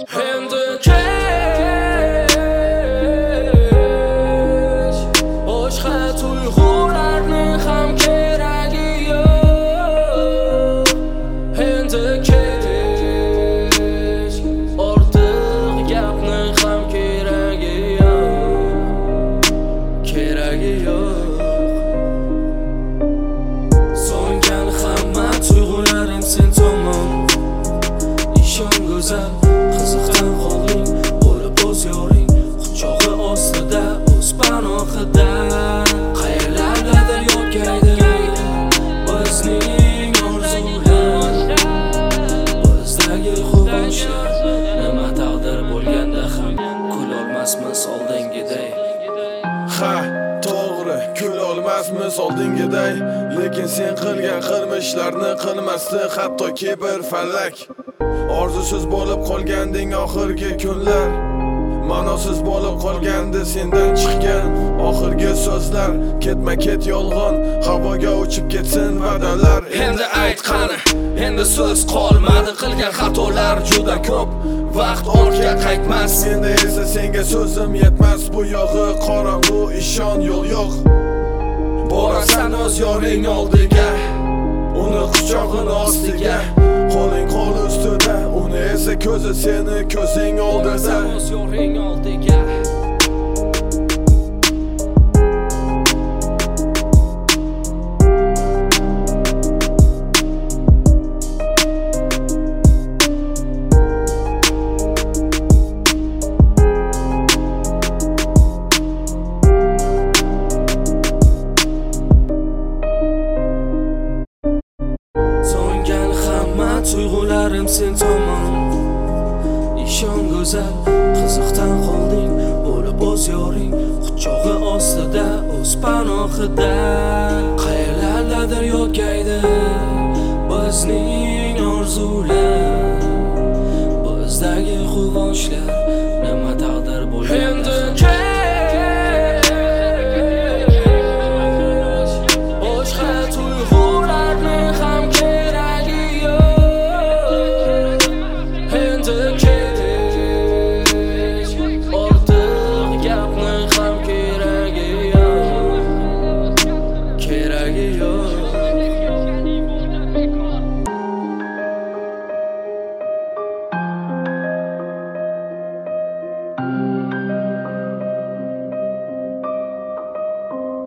Endi kech boshqa tuyg'ularni ham keragi yo'q. Endi kech ortiq gapni ham keragi yo'q. Keragi yo'q. So'ngan hamma tuyg'ularim sen tomon. Ishon go'zal, qiziqdan qolding, bo'lib o'z yo'ling, quchog'i ostida, o'z panohida. Qayerlardadir yotgaydi bizning orzular, bizdagi quvonchlar. Nima taqdir bo'lganda ham kulolmasmiz oldingiday. Ha, to'g'ri, kulolmasmiz oldingiday, lekin sen qilgan qilmishlarni qilmasdi hattoki bir falak. Orzusiz bo'lib qolganding oxirgi kunlar, ma'nosiz bo'lib qolgandi sendan chiqqan oxirgi so'zlar. Ketma-ket yolg'on, havoga uchib ketsin va'dalar. Endi ayt qani, endi so'z qolmadi, qilgan xatolar juda ko'p, vaqt ortga qaytmas. Endi esa senga so'zim yetmas, bu yog'i qorong'u, ishon yo'l yo'q. Borasan o'z yoring oldiga, Uni quchog'ini ostiga, qo'ling qo'l ustida, uni esa ko'zi seni ko'zing oldida. o'z yoring oldiga. Tuyg'ularim sen tomon. Ishon go'zal, qiziqdan qolding, bo'lib o'z yoring, quchog'i ostida, o'z panohida. Qayerlardadir yotgaydi bizning orzular, bizdagi quvonchlar. Nima taqdir bo'lganda boshqa tuyg'ularni ham keragi yo'q. Endi kech ortiq gapni ham keragi yo'q. Keragi yo'q.